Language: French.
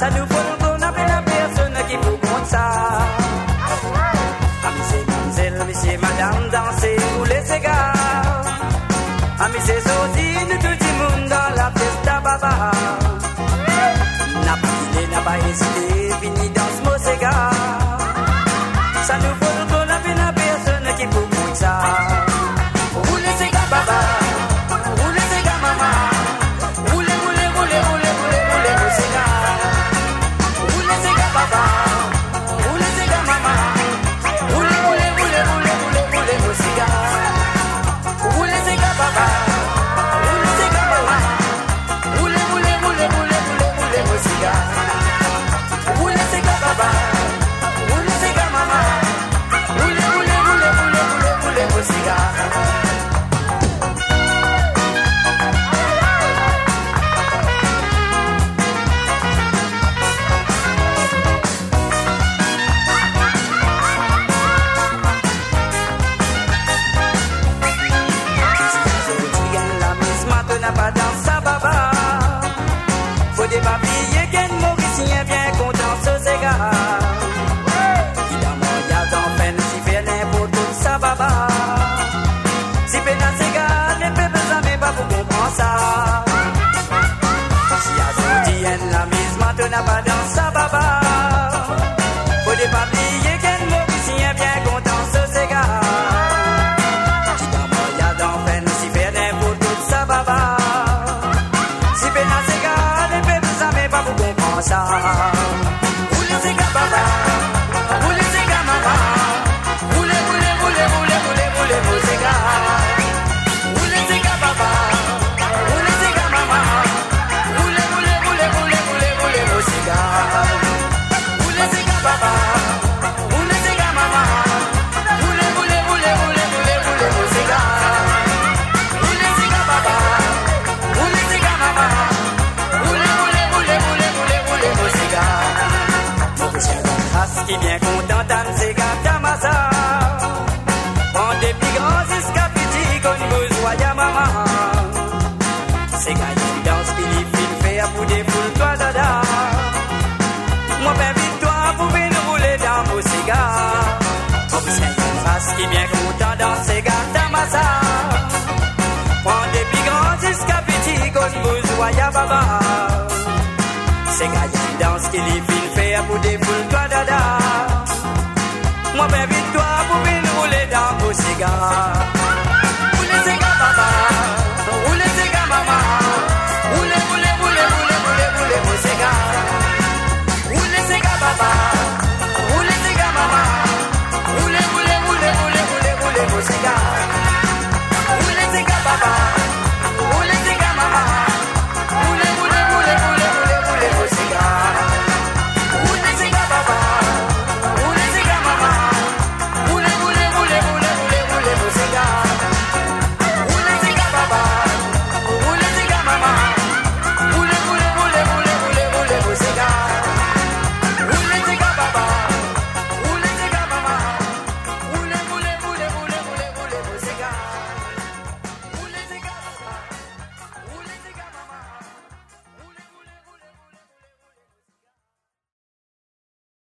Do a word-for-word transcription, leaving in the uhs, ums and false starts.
Ça nous faut qu'on appelle la personne qui vous compte ça. Amis, mademoiselle, monsieur, madame, dansez, roulez ces gars. Amis, c'est sorti de tout le monde dans la fiesta baba. N'a pas hésité, n'a pas hésité, fini dans ce mot ces gars. Ça nous faut qu'on appelle la personne qui vous compte ça. Roulez ces gars baba. Roulez ces gars maman. Roulez, roulez, roulez, roulez, roulez, roulez vos ces gars. Roulez ces gars baba. Roulez ces gars maman. Roulez, roulez, roulez, roulez, roulez, roulez vos ces gars. Roulez ces gars baba. Roulez ces gars maman. Roulez, roulez, roulez, roulez, roulez, roulez vos ces gars. Roulez ces gars baba. Roulez ces gars maman. Roulez, roulez, roulez, roulez, roulez, roulez vos ces gars. N'a pas dans sa baba. Faut des papiers qu'un mauricien bien content ce égard. Qui dans mon yard en peine si fait n'importe où sa baba. Si peine à s'égard, les peuples jamais pas pour comprendre ça. Si à Zodien la mise maintenant n'a pas dans sa baba. Faut des papiers qu'un mauricien bien content ce égard. Qui dans mon yard en peine si fait n'importe où sa baba. Ça. Roulez ces gars baba, roulez ces gars maman, roulez, roulez, roulez, roulez, roulez, roulez vos ces gars. Roulez ces gars baba, roulez ces gars maman, roulez, roulez, roulez, roulez, roulez, roulez vos ces gars. Roulez ces gars baba, roulez ces gars maman, roulez, roulez, roulez, roulez, roulez, roulez vos ces gars. Roulez ces gars baba, roulez ces gars maman. Qui bien content dans ces gars d'Amasa. Prends des plus grands escapétis qu'on besoin ya maman. Ces gars qui dansent, qui les filent, fait à bout des foules, toi dada. Moi ben vite toi pour venir rouler dans vos cigares. Mon chien une face qui bien content dans ces gars d'Amasa. Prends des plus grands escapétis qu'on besoin ya baba. Ces gars qui dansent, qui les filent, fait à bout des foules, toi dada. Moi ben vite toi pour venir rouler dans vos cigares.